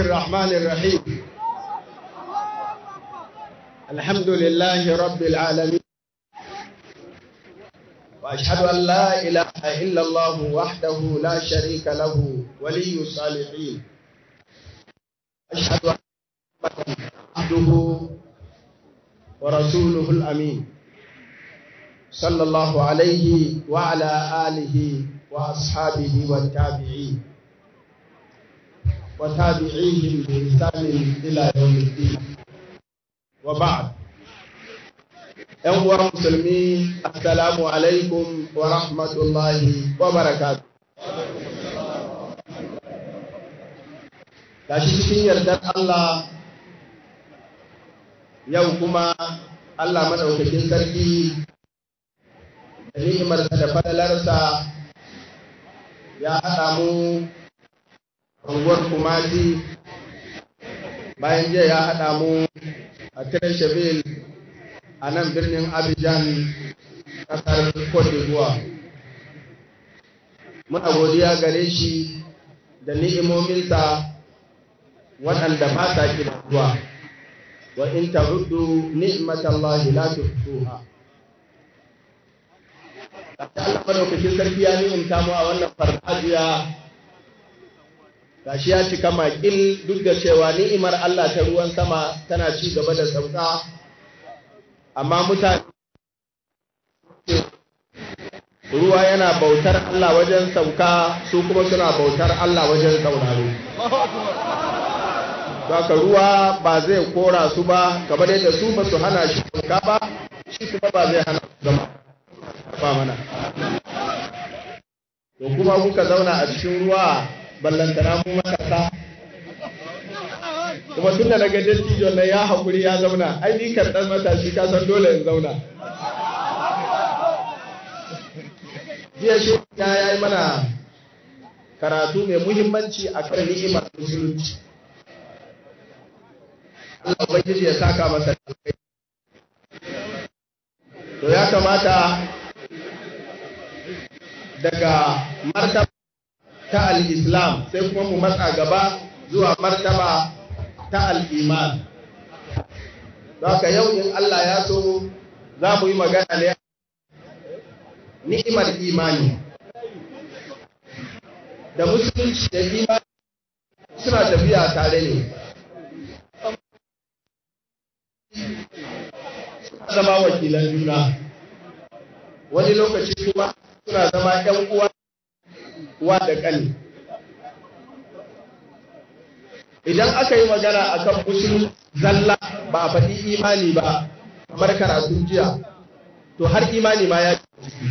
الرحمن الرحيم. الحمد لله رب العالمين، وأشهد أن لا إله إلا الله وحده لا شريك له ولي الصالحين. أشهد أن محمدا عبده ورسوله الأمين، صلى الله عليه وعلى آله وأصحابه والتابعين وتابعيهم بإحسان إلى يوم الدين. وبعد، أيها المسلمين، السلام عليكم ورحمة الله وبركاته. Gashi cikin yardar Allah, yau kuma Allah madaukakin sarki da ni'imarsa da fadalarsa ya haɗa mu unguwar Kumasi, bayan jiya ya haɗa mu a Treshabil a nan birnin Abidjan, ƙasar Cote d'Ivoire. Muna godiya gare shi da ni'imominsa waɗanda ba sa ƙidatuwa. Wa in ta'uddu ni'matallahi la tuhsuha. Allah madaukakin sarki ya ni'imta mu a wannan farfajiya, gashi ya cika makil, duk da cewa ni'imar Allah ta ruwan sama tana ci gaba da sauka, amma mutane ruwa yana bautar Allah wajen sauka, su kuma suna bautar Allah wajen sauraro. Saka ruwa ba zai kora su ba, kamar yadda su ba su hana shi sauka ba, shi kuma ba zai hana su zama ba mana. To kuma kuka zauna a cikin ruwa, ballantana mu matasa. Kuma tun da naga dattijo na ya haƙuri ya zauna, ai ni kan ɗan matashi ka san dole in zauna. Jiya shi ya yi mana karatu mai muhimmanci a kan ni'imar musulunci. Allah Ubangiji ya saka masa alkai. To ya kamata daga martaba ta al-Islam sai kuma mu matsa gaba zuwa martaba ta al-Iman. Haka yau in Allah ya so za mu yi magana ne ni'imar imani. Da musulunci da imani suna tafiya tare ne. Suna zama wakilan juna. Wani lokaci kuma suna zama ‘yan uwa da ƙani. Idan aka yi magana a kan musulun zalla ba a faɗi imani ba, kamar karatun jiya, to har imani ma ya ciki.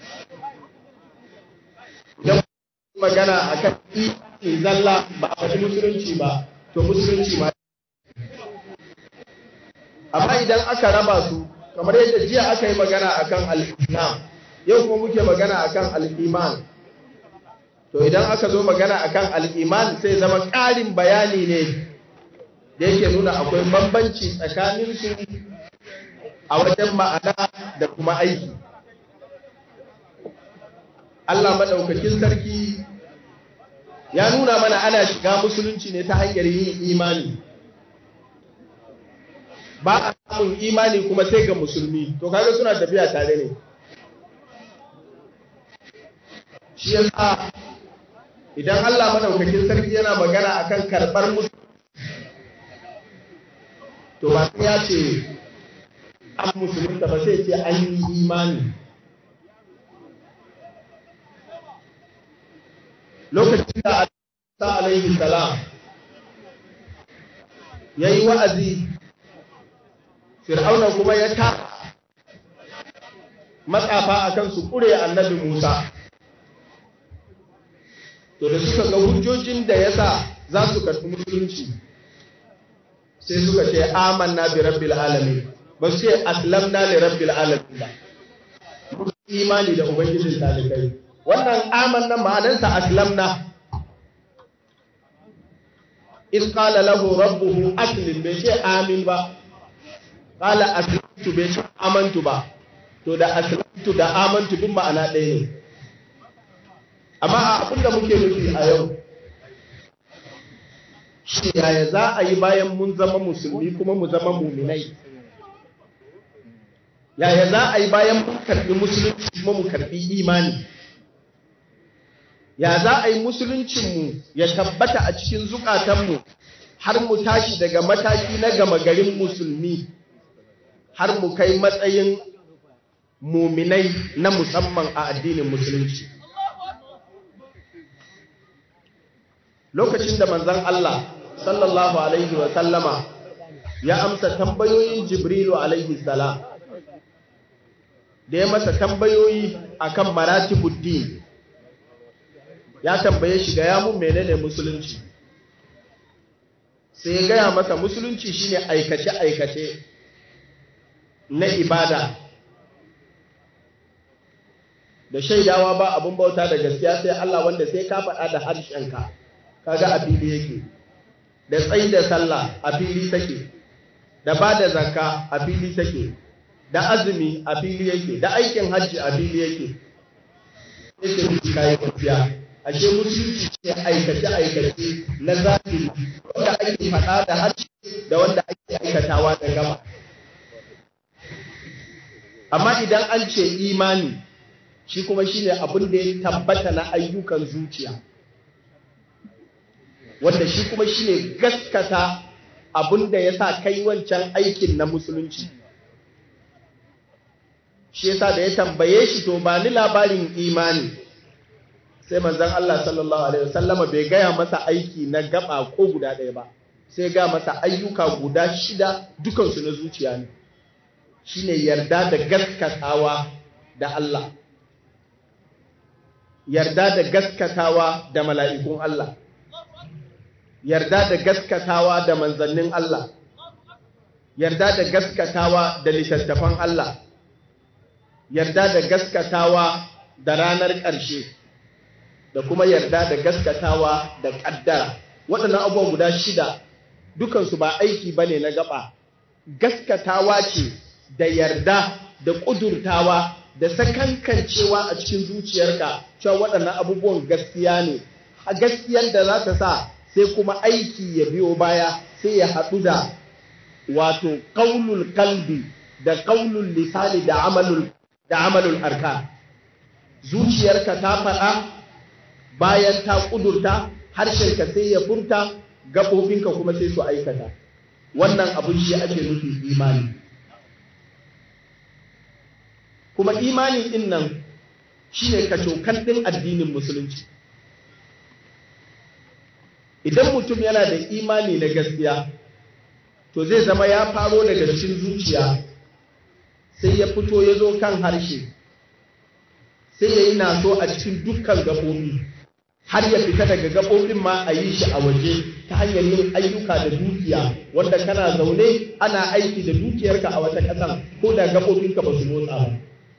Idan magana a kan imani zalla ba a faɗi musulunci ba, to musulunci ma ya ciki. Amma idan aka raba su, kamar yadda jiya aka yi magana a kan al-Islam, yau kuma muke magana a kan al-Iman. To idan aka zo magana akan al-iman sai zama ƙarin bayani ne da yake nuna akwai bambanci tsakaninsu a wajen ma'ana da kuma aiki. Allah maɗaukakin sarki ya nuna mana ana shiga musulunci ne ta hanyar yin imani. Ba a samun imani kuma sai ga musulmi, to kaga suna tafiya tare ne. Shi yasa idan Allah madaukakin sarki yana magana akan karɓar musulunci, to ba sai ya ce an musulunta ba, sai ce an yi imani. Lokacin da Isa alaihi salam ya yi wa'azi, Fir'auna kuma ya ta matsafa akan su ƙure annabi Musa. To da suka ga hujjojin da yasa za su karɓi musulunci, sai suka ce amanna bi rabbil alamin, ba su ce aslamna li rabbil alamin ba. Imani da ubangijin talibai. Wannan amanna ma'anarsa aslamna. In qala lahu rabbuhu aslim, bai ce amin ba. Qala aslamtu, bai ce amantu ba. To da aslamtu da amantu duk ma'ana ɗaya ne. Amma abin da muke nufi a yau, shi yaya za a yi bayan mun zama musulmi kuma mu zama muminai? Yaya za a yi bayan mun karɓi musulunci kuma mu karɓi imani? Ya za a yi musuluncinmu ya tabbata a cikin zukatanmu har mu tashi daga mataki na gama garin musulmi har mu kai matsayin muminai na musamman a addinin musulunci? Lokacin da manzon Allah sallallahu alaihi wa sallama ya amsa tambayoyin Jibrilu alaihi salam, da ya masa tambayoyi akan maratibuddin, ya tambaye shi gaya mun menene musulunci, sai ya gaya masa musulunci shine aikace-aikace na ibada da shaidawa ba abun bauta da gaskiya sai Allah, wanda sai ka faɗa da harshenka kaga a fili yake, da tsayi da sallah a fili take, da ba da zakka a fili take, da azumi a fili yake, da aikin hajji a fili yake. Yake kai gaskiya, ashe musulunci ce aikace-aikace na zahiri wanda ake faɗa da harshe da wanda ake aikatawa da gaba. Amma idan an ce imani, shi kuma shine abin da ya tabbata na ayyukan zuciya, wanda shi kuma shine gaskata abin da ya sa kai wancan aikin na musulunci. Shi yasa da ya tambaye shi to ba ni labarin imani, sai manzon Allah sallallahu alaihi wasallama bai gaya masa aiki na gaba ko guda ɗaya ba, sai ga masa ayyuka guda 6 dukansu na zuciya ne. Shine yarda da gaskatawa da Allah, yarda da gaskatawa da mala'ikun Allah, yarda da gaskatawa da manzannin Allah, yarda da gaskatawa da littattafan Allah, yarda da gaskatawa da ranar ƙarshe, da kuma yarda da gaskatawa da ƙaddara. Waɗannan abubuwa guda 6 dukansu ba aiki ba ne na gaba, gaskatawa ce da yarda da ƙudurtawa da sakankancewa a cikin zuciyarka cewa waɗannan abubuwan gaskiya ne, a gaskiyar da za ta sa sai kuma aiki ya biyo baya, sai ya haɗu da wato ƙaunul kalbi da ƙaunul lisani da amalul arkan. Zuciyarka ta faɗa, bayan ta ƙudurta, harshenka sai ya furta, gaɓoɓinka kuma sai su aikata. Wannan abin shi ake nufi imani. Kuma imani ɗin nan shi ne kacokan ɗin addinin musulunci. Idan mutum yana da imani na gaskiya, to zai zama ya faro daga cikin zuciya, sai ya fito ya zo kan harshe, sai ya yi naso a cikin dukkan gaɓoɓi, har ya fita daga gaɓoɓin ma a yi shi a waje ta hanyar yin ayyuka da dukiya, wanda kana zaune ana aiki da dukiyarka a wata ƙasan ko da gaɓoɓinka ba su motsa ba.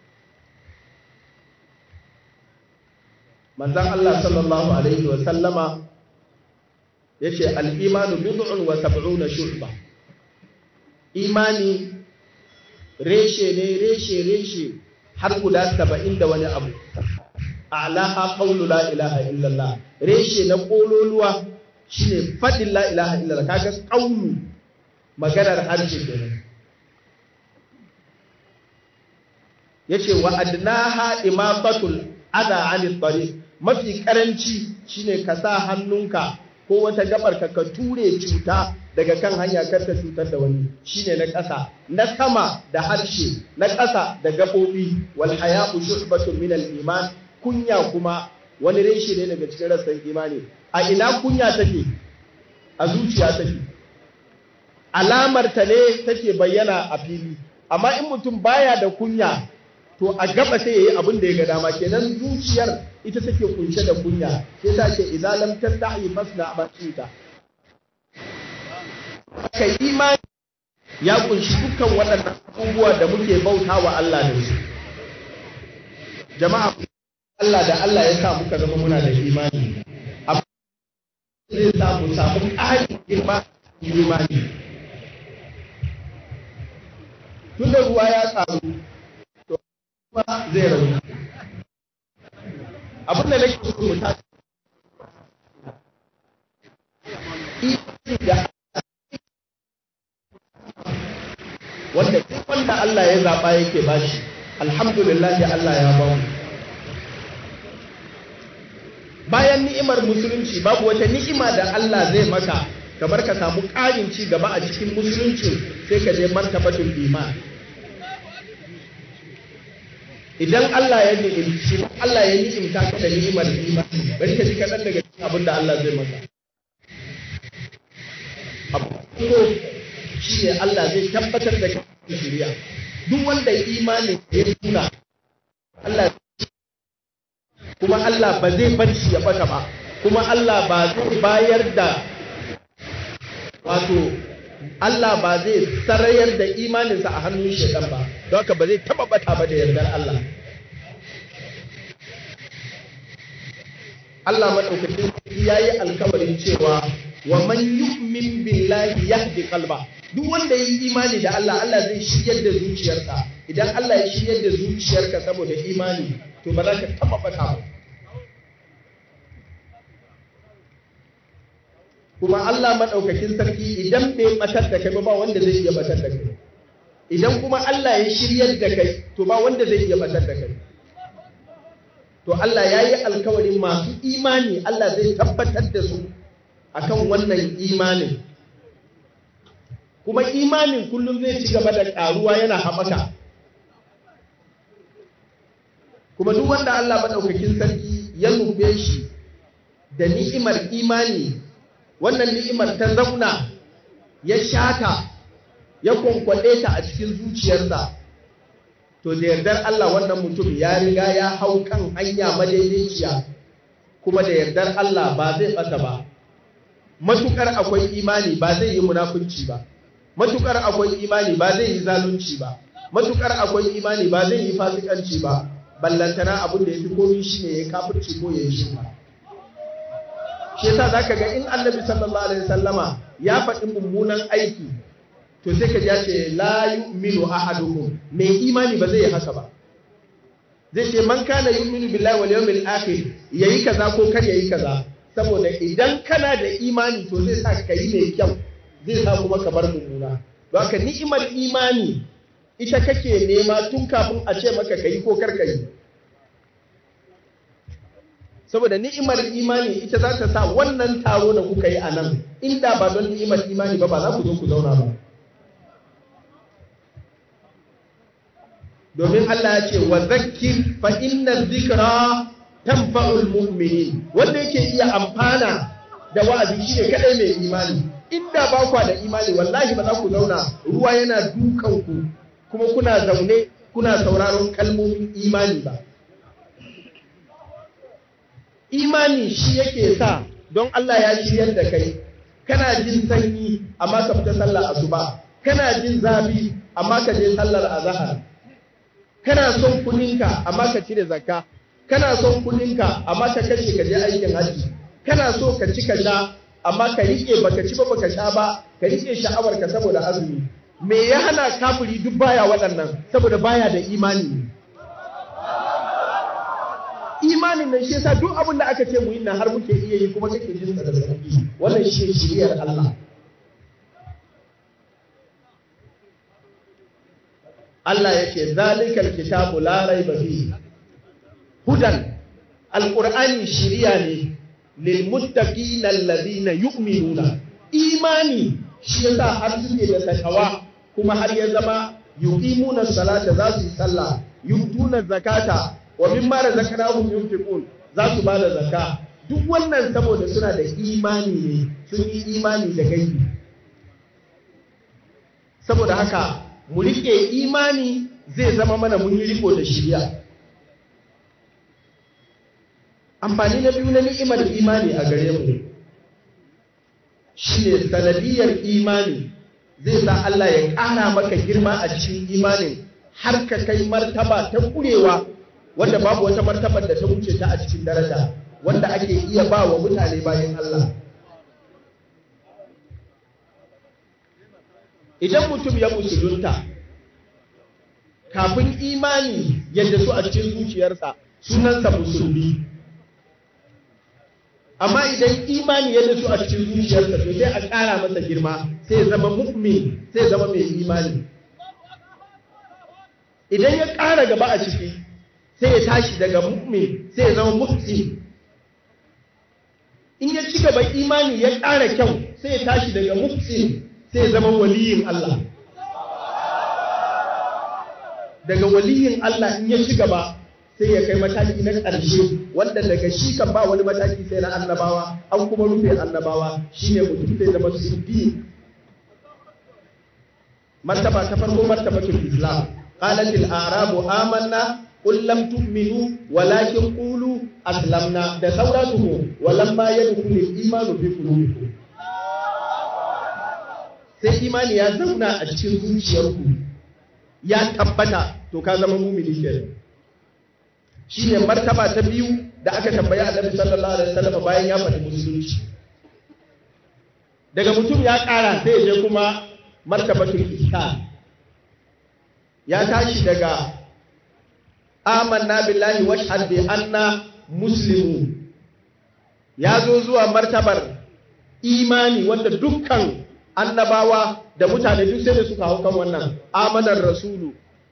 Manzan Allah sallallahu alaihi wa sallama ya ce al'imanu bid'un wa sab'una shu'ba. Imani reshe har guda 70 da wani abu. A'laha qawlu la ilaha illallah. Reshe na kololuwa shine fadin la ilaha illallah. Kaga qawlu maganar harshe kenan. Yace wa adnaha imatatul adha 'anil tariq. Mafi karanci shine ka sa hannunka ko wata gabar ka ture cuta daga kan hanya kar ta cutar da wani, shine na ƙasa. Na sama da harshe, na ƙasa da gaɓoɓi. Wal haya'u shu'batun min al-iman. Kunya kuma wani reshe ne daga cikin rassan imani. A ina kunya take? A zuciya take. Alamar ta ne take bayyana a fili. Amma in mutum baya da kunya, to a gaba sai yayi abin da ya ga dama. Kenan zuciyar ita take kunshe da kunya. Sai ta ce idza lam tastahi fasna ma shita. Kai imani ya kunshi dukkan waɗannan abubuwa da muke bautawa Allah da su. Jama'a, Allah da Allah ya sa muka zama muna da imani. Amma zai samu ƙarin girma imani. Tun da ruwa ya tsaru, to kuma zai rauni. Abin da nake so mu tashi imani da wanda duk wanda Allah ya zaba yake bashi, alhamdulillah Allah ya ba mu. Bayan ni'imar musulunci babu wata ni'ima da Allah zai maka kamar ka samu ƙarin ci gaba a cikin musulunci sai ka je martabatul iman. Idan Allah ya ni'imta ka da ni'imar imani, bari ka ji kaɗan daga cikin abin da Allah zai maka. Abu shi ne Allah zai tabbatar da kai shiriya. Duk wanda imanin ya tuna Allah, kuma Allah ba zai bar shi ya bata ba, kuma Allah ba zai bayar da Allah ba zai sarayar da imaninsa a hannun shaitan ba, don haka ba zai taba bata ba da yardar Allah. Allah madaukakin yayi alkawarin cewa wa man yu'min billahi yahdi qalba. Duk wanda yi imani da Allah, Allah zai shiryar da zuciyarsa. Idan Allah ya shiryar da zuciyarka saboda imani, to ba za ka taba bata ba. Kuma Allah madaukakin sarki idan bai batar da kai ba wanda zai iya batar da kai. Idan kuma Allah ya shiryar da kai, to ba wanda zai iya batar da kai. To Allah ya yi alkawarin masu imani, Allah zai tabbatar da su akan wannan imanin. Kuma imanin kullum zai ci gaba da ƙaruwa yana haɓaka. Kuma duk wanda Allah maɗaukakin sarki ya nufe shi da ni'imar imani, wannan ni'imar ta zauna ya shata ya kwankwaɗe ta a cikin zuciyarsa, to da yardar Allah wannan mutum ya riga ya hau kan hanya madaidaiciya, kuma da yardar Allah ba zai ɓata ba. Matukar akwai imani ba zai yi munafunci ba, matukar akwai imani ba zai yi zalunci ba, matukar akwai imani ba zai yi fasikanci ba, ballantana abin da ya fi komi shi ne ya kafirci ko ya yi shirka. Shi yasa zaka ga in Annabi sallallahu alaihi wasallama ya faɗi mummunan aiki, to sai ka ji ya ce la yu'minu ahadukum, mai imani ba zai yi haka ba. Zai ce man kana yu'minu billahi wal yawmil akhir, yayi kaza ko kar yayi kaza, saboda idan kana da imani to zai sa ka yi mai kyau, zai sa kuma ka bar mummuna. Don haka ni'imar imani ita kake nema tun kafin a ce maka kai ko kar kai. Saboda ni'imar imani ita za ta sa wannan taro da kuka yi a nan, inda ba don ni'imar imani ba za ku zo ku zauna ba. Domin Allah ya ce wa zakkir fa inna dhikra tanfa'ul mu'minin. Wanda yake iya amfana da wa'azi shine kadai mai imani. Inda ba kwa da imani wallahi ba za ku zauna ruwa yana dukan ku kuma kuna zaune kuna sauraron kalmomin imani ba. Imani shi yake sa don Allah ya shiryar da kai, kana jin sanyi amma ka fita sallar asuba, kana jin zafi amma ka je sallar azhar, kana son kuninka amma ka cire zakka, kana son kuninka amma ka kashe ka je aikin haji, kana so ka ci ka sha amma ka rike baka ci ba baka sha ba, ka rike sha'awar ka saboda azumi. Me ya hana kafiri duk baya waɗannan? Saboda baya da imani. Imanin nan shi yasa duk abin da aka ce mu yi nan har muke iya yi kuma kake jin da sauki. Wannan shi ne shiriyar Allah. Allah yake zalikal kitabu la raiba fihi hudan. Alqur'ani shiriya ne lil muttaqina alladhina yu'minuna. Imani shi yasa har suke da takawa kuma har ya zama yuqimuna salata, za su yi sallah, yutuna zakata wa mimma razaqnahum yunfiqun, za su bada zakka. Duk wannan saboda suna da imani ne, sun yi imani da gaibi. Saboda haka mu rike imani zai zama mana mun yi riko da shiriya. Amfani na biyu na ni'imar imani a gare mu shine sanadiyar imani zai sa Allah ya ƙara maka girma a cikin imanin har ka kai martaba ta kurewa wanda babu wata martabar da ta wuce ta a cikin daraja wanda ake iya ba wa mutane bayan Allah. Idan mutum ya musulunta kafin imani yadda su a cikin zuciyarsa sunansa musulmi. amma idan imani ya dasu a cikin zuciyarsa to sai a ƙara masa girma sai ya zama mu'min, sai ya zama mai imani. Idan ya ƙara gaba a ciki sai ya tashi daga mu'min sai ya zama muhsin. In ya ci gaba imani ya ƙara kyau sai ya tashi daga muhsin sai ya zama waliyin Allah. Daga waliyin Allah in ya ci gaba sai ya kai mataki na ƙarshe wanda daga shi kan ba wani mataki sai na annabawa, an kuma rufe annabawa, shine mutum sai zama siddiq. Martaba ta farko martabatul Islam. قالت الأعراب آمنا قل لم تؤمنوا ولكن قولوا أسلمنا da sauratuhu walamma yadkhulul imanu fi qulubikum. Sai imani ya zauna a cikin zuciyarku ya tabbata to ka zama mu'mini kenan. Shine martaba ta biyu da aka tambaya Annabi sallallahu alaihi wasallam bayan ya faɗi musulunci. Daga mutum ya ƙara sai ya je kuma martabatul ihsan. Ya tashi daga amanna billahi washhad bi anna muslimun, ya zo zuwa martabar imani wanda dukkan annabawa da mutane duk sai da suka hau kan wannan. Amanar rasulu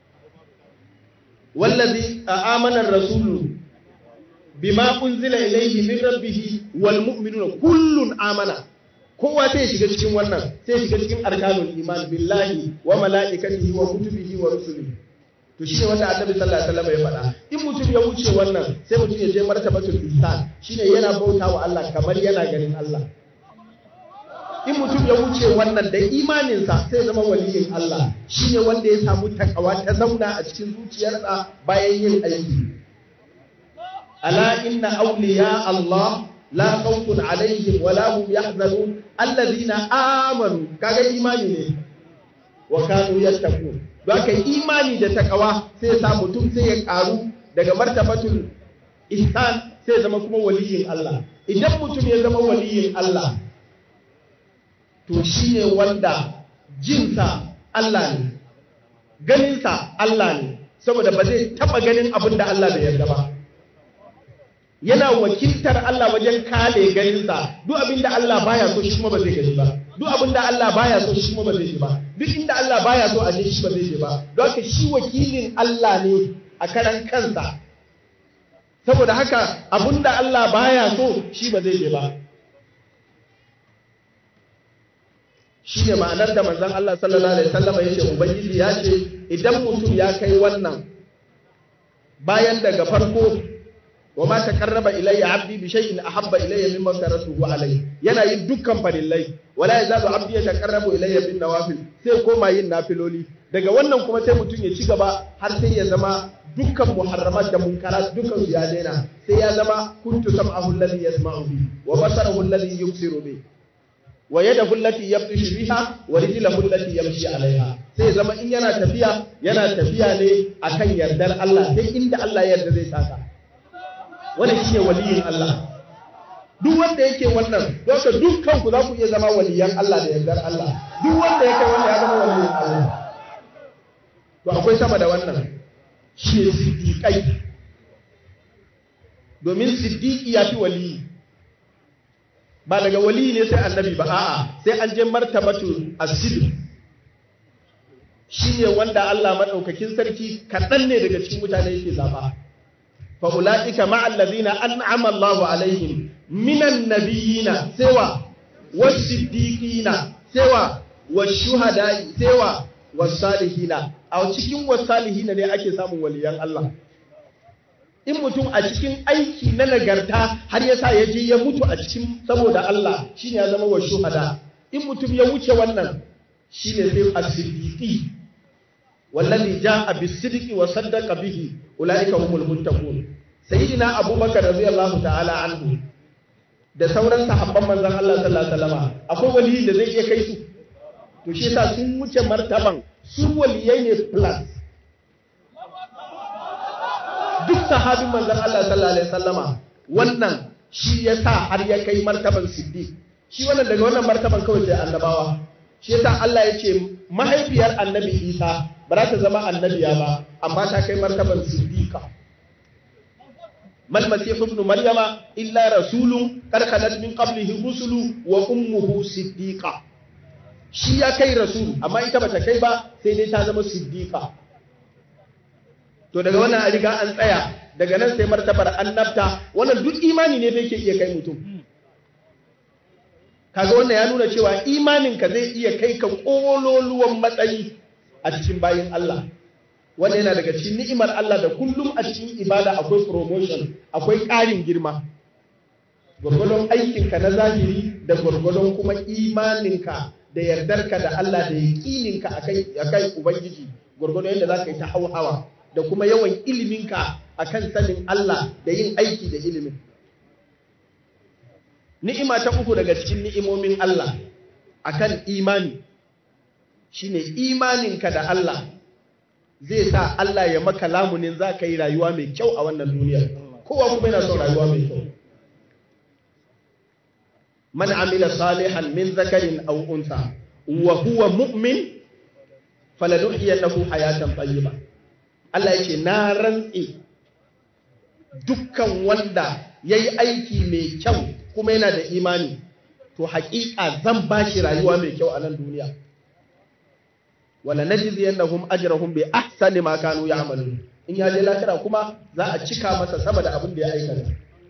wallazi amanar rasulu bima unzila ilayhi min rabbih wal mu'minuna kullun amana. Kowa sai ya shiga cikin wannan, sai ya shiga cikin arkanul iman billahi wa mala'ikatihi wa kutubihi wa rusulihi. To shine wanda Annabi sallallahu alaihi wasallam ya faɗa. In mutum ya wuce wannan sai mutum ya je martabatul ihsan, shine yana bautawa Allah kamar yana ganin Allah. In mutum ya wuce wannan da imaninsa sai zama waliyin Allah, shine wanda ya samu takawa ta zauna a cikin zuciyarsa bayan yin aiki. Ala inna awliya Allah la khawfun alaihim wa la hum yahzanun alladhina amanu. Kaga imani ne wa kanu yattaqun. Don haka imani da takawa sai ya sa mutum sai ya karu daga martabatul ihsan sai ya zama kuma waliyin Allah. Idan mutum ya zama waliyin Allah to shine wanda jinsa Allah ne, ganinsa Allah ne, saboda ba zai taba ganin abin da Allah bai yarda ba. Yana wakiltar Allah wajen kale ganinsa. Duk abin da Allah baya so shi kuma ba zai gani ba. Duk abin da Allah baya so shi kuma ba zai ji ba. Duk inda Allah baya so a je shi ba zai je ba. Don haka shi wakilin Allah ne a karan kansa. Saboda haka abin da Allah baya so shi ba zai je ba. Shi ne ma'anar da manzon Allah sallallahu alaihi wasallam ya ce Ubangiji ya ce idan mutum ya kai wannan bayan daga farko wa ma taqarraba ilayya 'abdi bi shay'in ahabba ilayya mimma faratuhu alayhi, yana yin dukkan farillai, wala yazalu 'abdi yataqarrabu ilayya bin nawafil, sai koma yin nafiloli. Daga wannan kuma sai mutum ya ci gaba har sai ya zama dukkan muharramat da munkarat dukkan su ya daina, sai ya zama kuntu sam'ahu alladhi yasma'u bi wa basarahu alladhi yubsiru bi wa yadahu allati yabtishu biha wa rijluhu allati yamshi 'alayha. Sai zama in yana tafiya ne akan yardar Allah, sai inda Allah ya yarda zai saka. Wannan shine waliyin Allah. Duk wanda yake wannan, don dukkan ku za ku iya zama waliyan Allah da yardar Allah. Duk wanda yake wannan ya zama waliyin Allah. To akwai sama da wannan, shi ne siddiqai. Domin siddiqi ya fi waliyi. Ba daga waliyi ne sai annabi ba, a'a sai an je martabatu as-sidq. Shi ne wanda Allah madaukakin sarki kaɗan ne daga cikin mutane yake zaba. فأولئك مع الذين أنعم الله عليهم من النبيين سوى والصديقين سوى والشهداء سوى والصالحين. أو cikin والصالحين ne ake samun waliyan Allah. In mutum a cikin aiki na nagarta har yasa ya je ya mutu a cikin saboda Allah, shine ya zama wa shuhada. In mutum ya wuce wannan shine sai as-siddiqi wallazi jaa bis-sidqi wa saddaqa bihi ulaika humul muttaqun. Sayyidina Abubakar radiyallahu ta'ala anhu da sauran sahabban manzon Allah sallallahu alaihi wasallam akwai waliyi da zai iya kai su. To shi yasa sun wuce martaban, su waliyai ne plus. Duk sahabin manzon Allah sallallahu alaihi wasallama wannan shi yasa har ya kai martaban siddiq. Shi wannan daga wannan martaban kawai sai annabawa. Shi yasa Allah ya ce mahaifiyar Annabi Isa ba za ta zama annabiya ba, amma ta kai martaban siddiqa. mal masih ibn maryama illa rasulun qad khalat min qablihi rusulu wa ummuhu siddiqa. Shi ya kai rasul amma ita bata kai ba, sai dai ta zama siddiqa. To daga wannan a riga an tsaya, daga nan sai martabar annabta. Wannan duk imani ne da yake iya kai mutum. Kaga wannan ya nuna cewa imaninka zai iya kai ka kololuwan matsayi a cikin bayin Allah. Wannan yana daga cikin ni'imar Allah da kullum a cikin ibada akwai promotion, akwai ƙarin girma. Gwargwadon aikinka na zahiri da gwargwadon kuma imaninka da yardarka da Allah da yaƙininka akai Ubangiji, gwargwadon yadda za ka yi ta hauhawa da kuma yawan iliminka akan sanin Allah da yin aiki da ilimin. Ni'ima ta uku daga cikin ni'imomin Allah akan imani shine imaninka da Allah zai sa Allah ya maka lamunin za ka yi rayuwa mai kyau a wannan duniya. Kowa kuma yana son rayuwa mai kyau. Man amila salihan min zakarin aw unsa wa huwa mu'min falanuhyiyannahu hayatan tayyiba. Allah yake na rantsi dukkan wanda yayi aiki mai kyau kuma yana da imani, to haƙiƙa zan bashi rayuwa mai kyau a nan duniya. Wala najziyannahum ajrahum bi ahsani ma kanu ya'malun. In ya je lahira kuma za a cika masa sama da abin da ya aikata.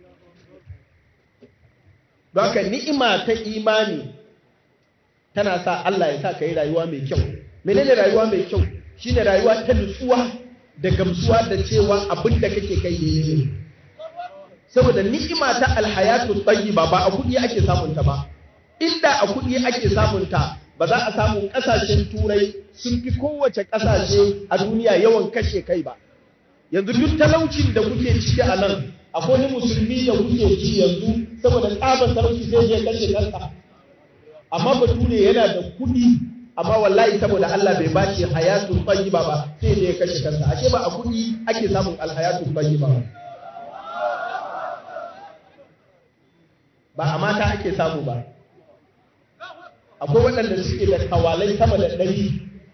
Don haka ni'ima ta imani tana sa Allah ya sa ka yi rayuwa mai kyau. Menene rayuwa mai kyau? Shine rayuwa ta nutsuwa da gamsuwa da cewa abin da kake kai ne. Saboda ni'ima ta alhayatu tayyiba ba a kudi ake samunta ba. Inda a kudi ake samunta, ba za a samu kasashen turai sun fi kowace kasashe a duniya yawan kashe kai ba. Yanzu duk talaucin da kuke ciki a nan, akwai wani musulmi da kuke ci yanzu saboda tsabar talauci zai je kashe kansa. Amma bature yana da kudi, amma wallahi saboda Allah bai bashi hayatu tayyiba ba sai ya kashe kansa. Ashe ba a kudi ake samun alhayatu tayyiba ba. Ba a mata ake samu ba. Akwai waɗanda suke da kawalai sama da 100,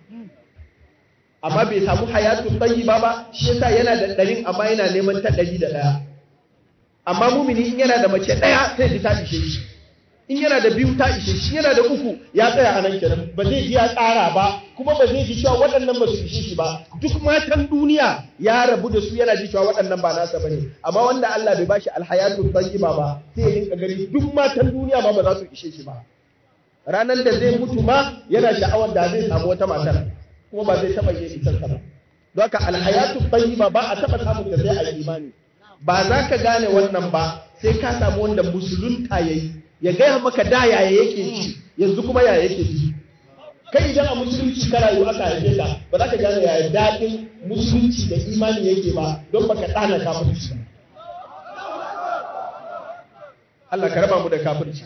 amma bai samu hayatu tayyiba ba, shi yasa yana da 100 amma yana neman ta 101. Amma mumini in yana da mace 1 sai ji ta ishe shi, in yana da 2 ta ishe shi, yana da 3 ya tsaya a nan kenan, ba zai ji ya ƙara ba, kuma ba zai ji cewa waɗannan ba su ishe shi ba. Duk matan duniya ya rabu da su, yana ji cewa waɗannan ba nasa bane. Amma wanda Allah bai bashi alhayatu tayyiba ba, sai ya rinka gani duk matan duniya ma ba za su ishe shi ba. Ranar da zai mutu ma yana sha'awar da zai samu wata matar, kuma ba zai taɓa yin isarsa ba. Don haka alhayatu tayyiba ba a taɓa samun da sai a imani. Ba za ka gane wannan ba sai ka samu wanda musulunta yayi, ya gaya maka da yaya yake ci, yanzu kuma yaya yake ci. Kai idan a musulunci ka rayu aka haife ka, ba za ka gane yaya daɗin musulunci da imani yake ba, don baka ɗana kafirci ba. Allah ka raba mu da kafirci.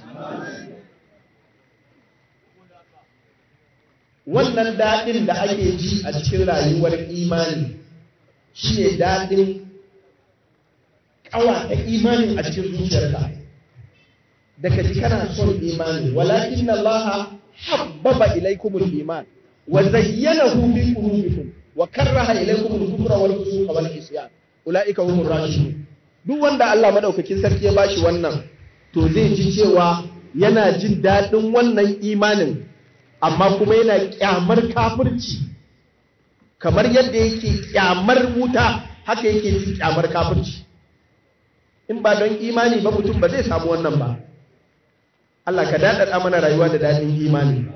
Wannan daɗin da ake ji a cikin rayuwar imani shi ne daɗin ƙawata imanin a cikin zuciyarka. Da ka ji kana son imani, walakin Allah habbaba ilaikumul iman wa zayyanahu fi qulubikum wa karraha ilaikumul kufra wal fusuqa wal isyan ulaika humur rashidun. Duk wanda Allah madaukakin sarki ya bashi wannan, to zai ji cewa yana jin daɗin wannan imanin, amma kuma yana kyamar kafirci. Kamar yadda yake kyamar wuta, haka yake jin kyamar kafirci. In ba don imani ba mutum ba zai samu wannan ba. Allah ka daɗaɗa mana rayuwa da daɗin imani.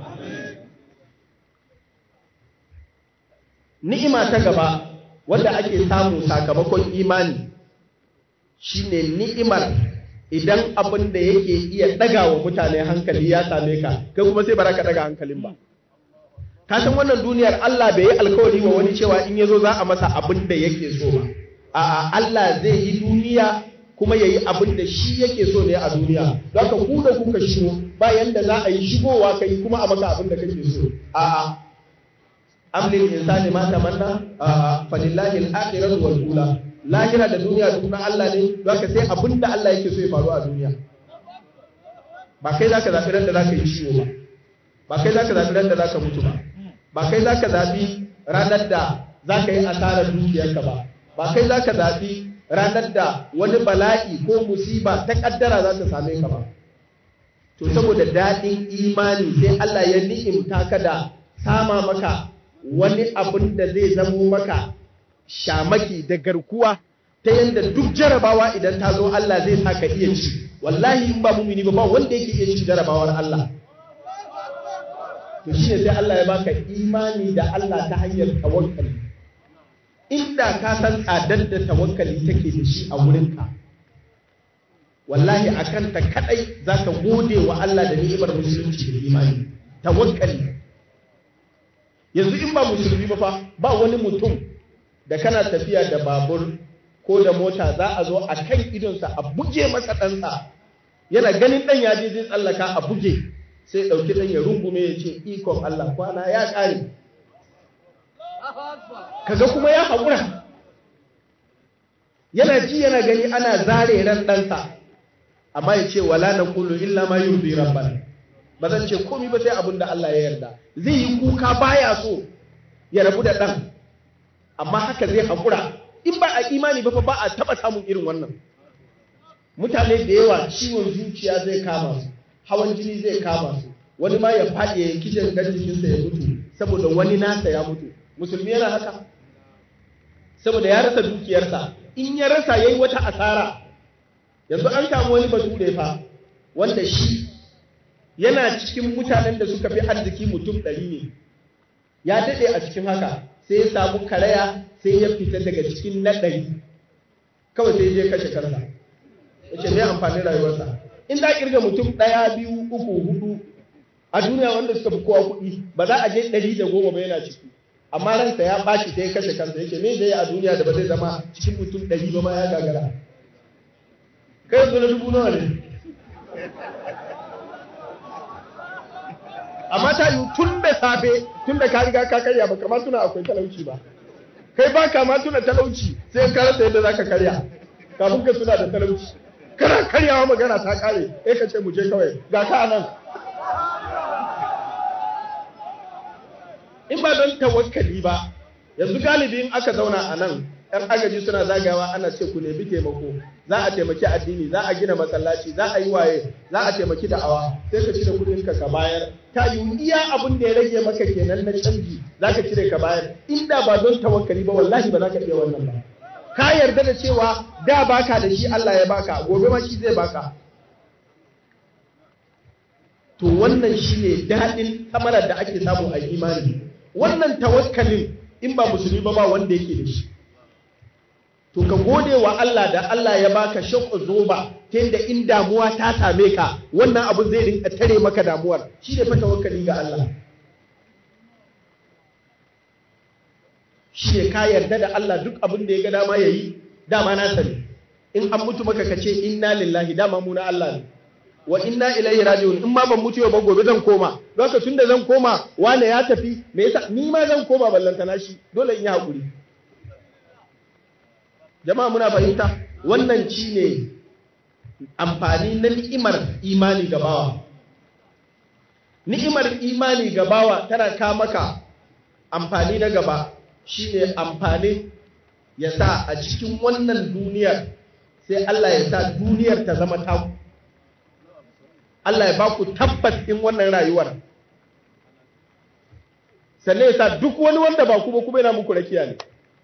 Ni'ima ta gaba wadda ake samu sakamakon imani shine ni'imar idan abin da yake iya ɗaga wa mutane hankali ya same ka, kai kuma sai ba za ka ɗaga hankalin ba. Ka san wannan duniyar Allah bai yi alkawari wa wani cewa in ya zo za a masa abin da yake so ba. A'a, Allah zai yi duniya kuma ya yi abin da shi yake so ne a duniya. Don ka ku da kuka shigo bayan da za a yi shigowa kai kuma a maka abin da kake so. A'a, amlil insani ma tamanna, falillahi al-akhiratu wal ula. Lahira da duniya duk na Allah ne, don ka sai abin da Allah yake so ya faru a duniya. Ba kai za ka zaɓi ran da za ka yi ciwo ba, ba kai za ka zaɓi ran da za ka mutu ba, ba kai za ka zaɓi ranar da za ka yi asarar dukiyarka ba, ba kai za ka zaɓi ranar da wani bala'i ko musiba ta kaddara za ta same ka ba. To saboda daɗin imani sai Allah ya ni'imta ka da sama maka wani abin da zai zamo maka shamaki da garkuwa ta yadda duk jarabawa idan ta zo Allah zai sa ka iya ci. Wallahi in ba mumini ba wanda yake iya cin jarabawar Allah. To shi ne sai Allah ya baka imani da Allah ta hanyar tawakkali. Inda ka san tsadar da tawakkali take da shi a wurinka, wallahi akan ta kadai zaka gode wa Allah da ni'imar musulunci da imani. Tawakkali. Yanzu in ba musulmi ba fa ba wani mutum da kana tafiya da babur ko da mota za a zo a kan idonsa a buge masa ɗansa, yana ganin ɗan ya je zai tsallaka a buge, sai ɗauki ɗan ya rungume ya ce ikon Allah kwana ya ƙare. Kaga kuma ya haƙura, yana ji yana gani ana zare ran ɗansa, amma ya ce wala na kulu illa ma yurdi rabbana, ba zan ce komai ba sai abin da Allah ya yarda. Zai yi kuka baya so ya rabu da ɗan, amma haka zai haƙura. In ba a imani ba ba a taɓa samun irin wannan. Mutane da yawa ciwon zuciya zai kama su, hawan jini zai kama su, wani ma ya faɗi ya kijin gan jikinsa ya mutu saboda wani nasa ya mutu. Musulmi yana haka saboda ya rasa dukiyarsa, in ya rasa yayi wata asara. Yanzu an samu wani bature fa wanda shi yana cikin mutanen da suka fi arziki mutum 100 ne, ya daɗe a cikin haka sai ya samu karaya sai ya fita daga cikin na 100 kawai sai ya je kashe kansa. Yace me amfanin rayuwarsa? In za kirga mutum 1 2 3 4 a duniya wanda suka fi kowa kuɗi ba za a je 110 ba yana ciki, amma ransa ya ɓaci sai ya kashe kansa. Yace me zai a duniya da ba zai zama cikin mutum 100 ba ma ya gagara. Kai yanzu na 1000 nawa ne? Amma ta yi tun da safe, tun da ka riga ka karya ba kama tuna akwai talauci ba. Kai ba kama tuna talauci sai ka rasa yadda za ka karya kafin ka tuna da talauci. Kana karyawa magana ta kare, ka ce mu je kawai ga ka nan. In ba don tawakkali ba, yanzu galibin aka zauna a nan, ‘yan agaji suna zagawa ana ce ku nemi taimako, za a taimaki addini, za a gina masallaci, za a yi waye, za a taimaki da'awa, sai ka cire kudinka ka bayar. Ta yi iya abin da ya rage maka kenan na canji, za ka cire ka bayar. Inda ba don tawakkali ba wallahi ba za ka iya wannan ba. Ka yarda da cewa da baka da shi Allah ya baka, gobe ma shi zai baka. To wannan shine daɗin samarar da ake samu a imani. Wannan tawakkalin in ba musulmi ba wanda yake da shi. To ka gode wa Allah da Allah ya baka shakku zoba ta yadda in damuwa ta same ka wannan abu zai rinka tare maka damuwar. Shi ne fa tawakkali ga Allah. Shi ne ka yarda da Allah duk abin da ya ga dama yayi, dama na sani. In an mutu maka ka ce inna lillahi, dama mu na Allah ne. Wa inna ilaihi raji'un, in ma ban mutu ba gobe zan koma. Lokacin da zan koma wane ya tafi, me yasa ni ma zan koma ballantana shi, dole in yi hakuri. Jama'a muna fahimta, wannan ci ne amfani na ni'imar imani ga bawa. Ni'imar imani ga bawa tana ka maka amfani na gaba, shine amfanin ya sa a cikin wannan duniyar sai Allah ya sa duniyar ta zama taku. Allah ya ba ku tabbas in wannan rayuwar. Sannan ya sa duk wani wanda ba ku ba kuma yana muku rakiya ne.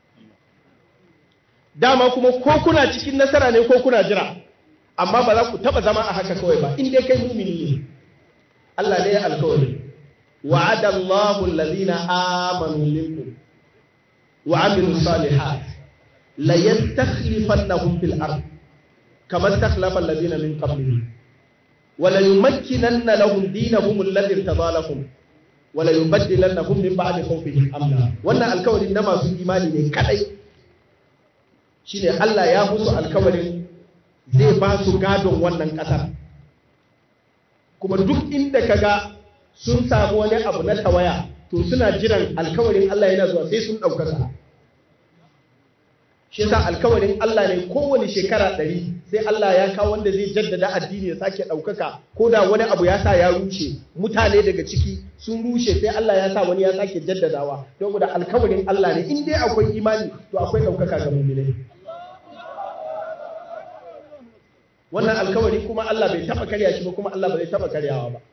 Dama kuma ko kuna cikin nasara ne ko kuna jira, amma ba za ku taba zama a haka kawai ba in dai kai mumini ne. Allah ne ya alkawari, wa'ada Allahu alladhina amanu minkum wa amilu salihat la yastakhlifannahum fil ard kama istakhlafa alladhina min qablihim wa la yumakkinanna lahum dinahum alladhi irtada lahum wa la yubaddilannahum min ba'di khawfihim amna. Wannan alkawarin na masu imani ne kadai. Shine Allah ya musu alkawarin zai ba su gadon wannan ƙasar. Kuma duk inda kaga sun samu wani abu na tawaya, to suna jiran alkawarin Allah yana zuwa sai sun ɗaukaka. Shi yasa alkawarin Allah ne kowane shekara 100 sai Allah ya kawo wanda zai jaddada addini ya sake ɗaukaka, ko da wani abu ya sa ya rushe, mutane daga ciki sun rushe sai Allah ya sa wani ya sake jaddadawa. Don da alkawarin Allah ne in dai akwai imani to akwai ɗaukaka ga mu'minai. wannan alkawari kuma Allah bai taba karya shi ba, kuma Allah ba zai taba karyawa ba.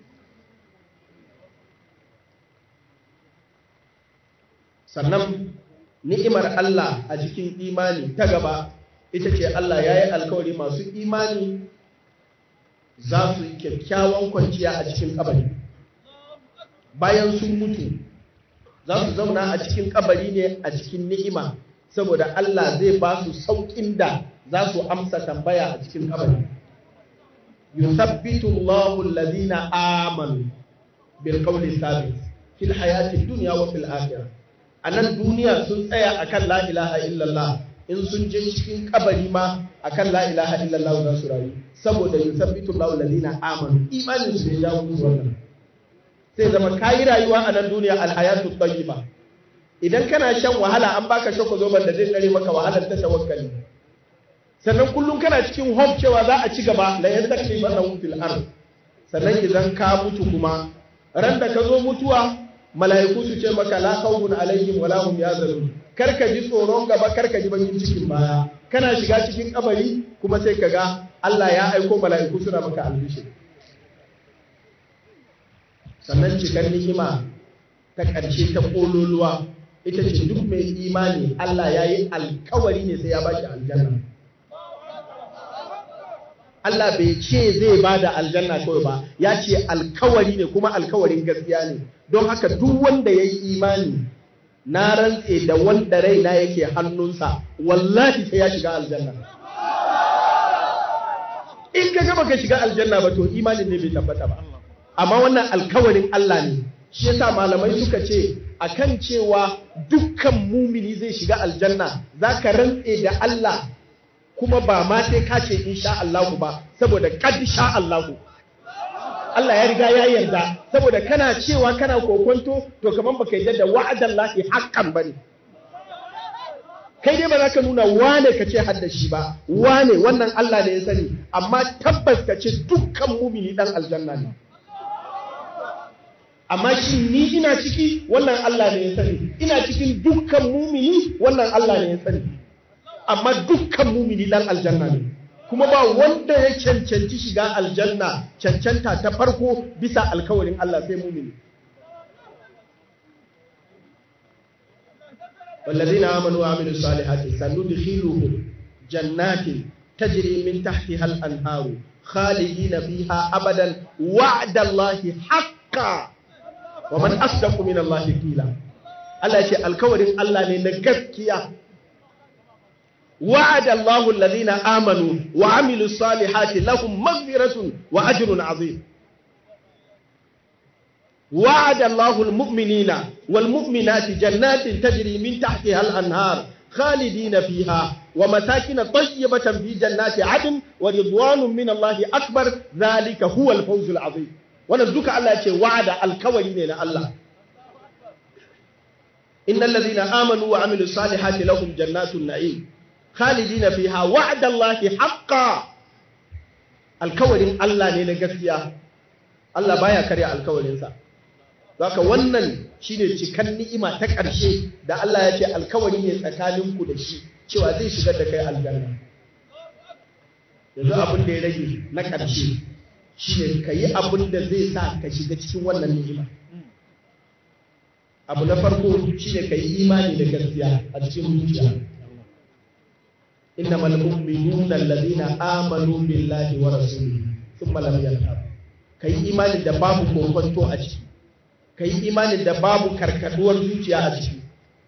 Sannan ni'imar Allah a cikin imani ta gaba ita ce Allah ya yi alkawari masu imani za su yi kyakkyawan kwanciya a cikin kabari. Bayan sun mutu za su zauna a cikin kabari ne a cikin ni'ima, saboda Allah zai ba su sauƙin da za su amsa tambaya a cikin kabari. Yusabbitu Allahu alladhina amanu bil qawli thabit fil hayati dunya wa fil akhirah. A nan duniya sun tsaya akan la ilaha illallah, in sun je cikin kabari ma akan la ilaha illallah za su rayu, saboda yusabbitu Allahu alladhina amanu, imanin su ne jawo musu wannan. Sai zama kayi rayuwa a nan duniya alhayatu tayyiba. Idan kana shan wahala an baka shako zoban da zai tsare maka wahalar ta tawakkali. Sannan kullum kana cikin hope cewa za a ci gaba, la yastakbiruna fil ard. Sannan idan ka mutu kuma ran da ka zo mutuwa mala'iku su ce maka la khawfun alaihim wala hum yahzanun, karka ji tsoron gaba, karka ji bakin cikin baya. Kana shiga cikin kabari kuma sai kaga Allah ya aiko mala'iku suna maka albishir. Sannan cikar ni'ima ta ƙarshe ta ƙololuwa ita ce duk mai imani Allah ya yi alkawari ne sai ya ba shi aljanna. Allah bai ce zai ba da aljanna kawai ba, ya ce alkawari ne, kuma alkawarin gaskiya ne. Don haka duk wanda ya yi imani, na rantse da wanda raina yake hannunsa, wallahi sai ya shiga aljanna. In ka gaba ka shiga aljanna ba to imanin ne bai tabbata ba. Amma wannan alkawarin Allah ne. Shi yasa malamai suka ce akan cewa dukkan mumini zai shiga aljanna, zaka rantse da Allah kuma ba ma sai ka ce insha Allah ba, saboda kad sha Allah. Allah ya riga ya yarda, saboda kana cewa kana kokonto to kaman baka yarda da wa'adallahi haqqan bane. Kai dai ba za ka nuna wane ka ce hadda shi ba, wane wannan Allah ne ya sani, amma tabbas ka ce dukkan mumini dan aljanna ne. Amma shi ni ina ciki, wannan Allah ne ya sani, ina cikin dukkan mumini, wannan Allah ne ya sani. Amma dukkan mumini dan aljanna ne, kuma ba wanda ya cancanci shiga aljanna cancanta ta farko bisa alkawarin Allah sai mumini. Wallazina amanu wa amilus salihati sanudkhiluhum jannatin tajri min tahtiha al-anharu khalidina fiha abadan wa'dallahi haqqan wa man asdaqu min Allahi qila. Allah ya ce alkawarin Allah ne na gaskiya. وعد الله الذين آمنوا وعملوا الصالحات لهم مغفرة وأجر عظيم. وعد الله المؤمنين والمؤمنات جنات تجري من تحتها الأنهار خالدين فيها ومساكن طيبة في جنات عدن ورضوان من الله أكبر ذلك هو الفوز العظيم. ونذكر الله يقول وعد الكوالين الله. إن الذين آمنوا وعملوا الصالحات لهم جنات النعيم khalidina fiha wa'dallahi haqqan. Alkawarin Allah ne na gaskiya, Allah baya karya alkawarinsa. Haka wannan shine cikan ni'ima ta ƙarshe da Allah ya ce alkawari ne tsakaninku da shi cewa zai shigar da kai aljanna. Yanzu abin da ya rage na ƙarshe shine kayi abin da zai sa ka shiga cikin wannan ni'ima. Abu na farko shine kayi imani da gaskiya a cikin zuciya. إنما المؤمنون الذين آمنوا بالله ورسوله ثم لم يرتابوا. كي إيمان da babu kokonto a ciki, kai imanin da babu karkaduwar zuciya a ciki.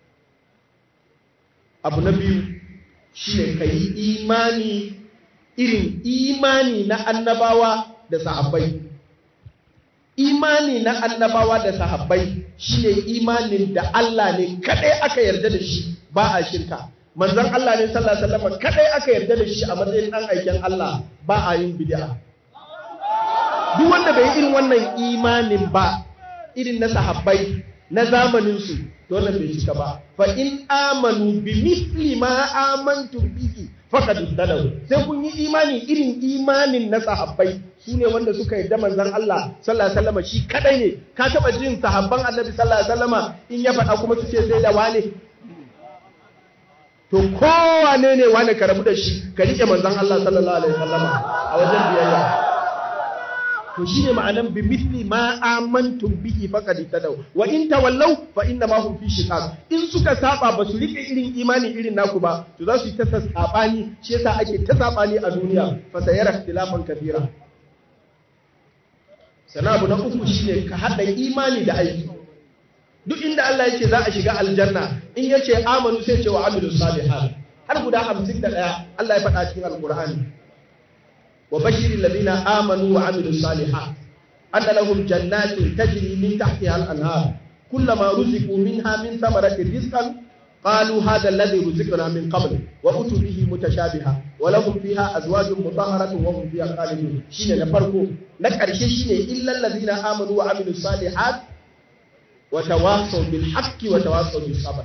Abu na biyu shine kai imani irin imani na annabawa da sahabbai. Imani na annabawa da sahabbai shine imanin da Allah ne kadai aka yarda da shi, ba a shirka. Manzon Allah ne sallallahu alaihi wasallam kadai aka yarda da shi a matsayin dan aikin Allah, ba a yin bid'a. Duk wanda bai irin wannan imanin ba, irin na sahabbai na zamanin su, dole bai cika ba. Fa in amanu bi mithli ma amantu bihi faqad ihtadaw. Sai kun yi imani irin imanin na sahabbai, su ne wanda suka yarda manzon Allah sallallahu alaihi wasallam shi kadai ne. Ka taba jin sahabban Annabi sallallahu alaihi wasallam in ya faɗa kuma su ce sai da wane? to kowane ne wani ka rabu da shi ka rike manzon Allah sallallahu alaihi wasallam a wajen biyayya. To shine ma'anan bi mithli ma amantum bihi faqad tadaw wa in tawallaw fa inna ma hum fi shiqaq. In suka saba ba su rike irin imani irin naku ba to za su yi ta sabani, shi yasa ake ta sabani a duniya, fa sayara ikhtilafan kathira. Sana abu na uku shine ka hada imani da aiki. Duk inda Allah yake za a shiga aljanna, in yace amanu sai ce wa amilus salihat, har guda 51 Allah ya faɗa cikin alqur'ani. وبشر الذين آمنوا وعملوا الصالحات أن لهم جنات تجري من تحتها الأنهار كلما رزقوا منها من ثمرة رزقا قالوا هذا الذي رزقنا من قبل وأتوا به متشابها ولهم فيها أزواج مطهرة وهم فيها خالدون. شين نفرقوا نكر شين إلا الذين آمنوا وعملوا الصالحات وتواصوا بالحق وتواصوا بالصبر.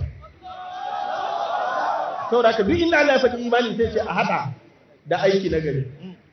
saboda ka duk inda Allah ya faɗi imani sai ce a haɗa da aiki na gari.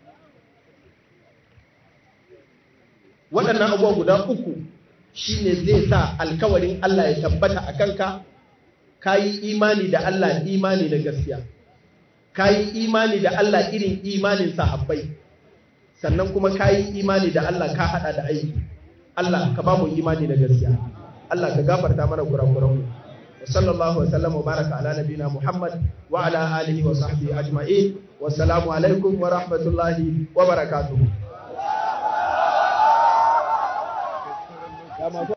Waɗannan abubuwa guda uku shi ne zai sa alkawarin Allah ya tabbata a kanka, ka yi imani da Allah imani na gaskiya, ka yi imani da Allah irin imanin sahabbai, sannan kuma ka yi imani da Allah ka haɗa da aiki. Allah ka ba mu imani na gaskiya, Allah ka gafarta mana kurakuranmu. Wa sallallahu wa sallam wa baraka ala nabina Muhammad wa ala alihi wa sahbihi ajma'in. Wassalamu alaikum wa rahmatullahi wa barakatuh.